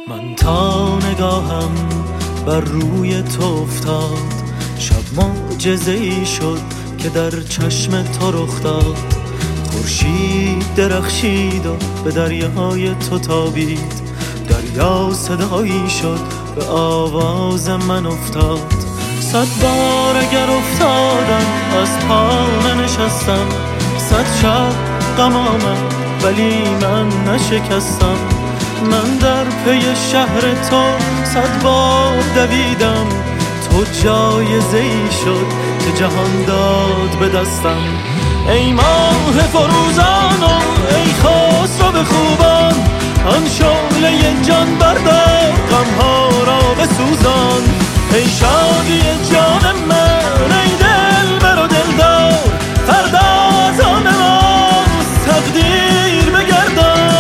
من تا نگاهم بر روی تو افتاد، شب معجزه‌ای شد که در چشم تو رخ داد. خورشید درخشید و به دریای تو تابید، دریا صدایی شد به آواز من افتاد. 100 بار اگر افتادم از پا ننشستم، 100 شب غم آمد ولی من نشکستم. من در پی شهر تو 100 بار دویدم، تو جایزه‌ای شد که جهان داد به دستم. ای ماه فروزان و ای خسرو خوبان، آن شعله جان بردار غمها را بسوزان. ای شادی جان من ای دلبر و دلدار، فردا از آن ماست تقدیر بگردان.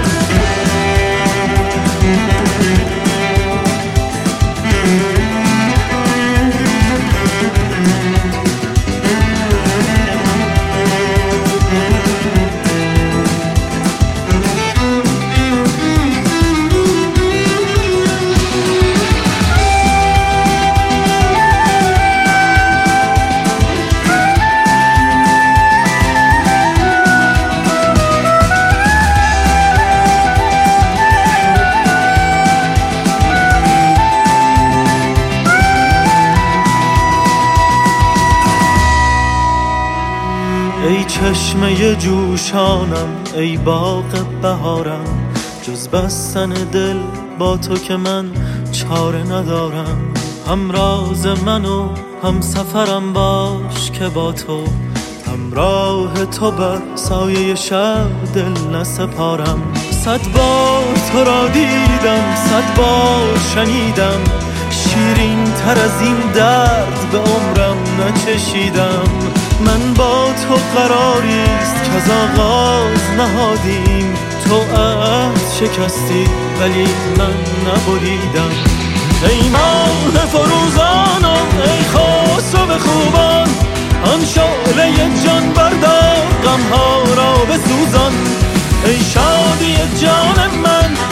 ای چشمه جوشانم ای باغ بهارم، جز بستن دل با تو که من چاره ندارم. هم راز من و هم سفرم باش که با تو، همراه تو بر سایه شب دل نسپارم. 100 بار تو را دیدم 100 بار شنیدم، شیرین تر از این درد به عمرم نچشیدم. من با تو قراریست که از آغاز نهادیم، تو عهد شکستی ولی من نبریدم. ای ماه فروزان و ای خسرو خوبان، آن شعله جان بردار غمها را بسوزان. ای شادی جان من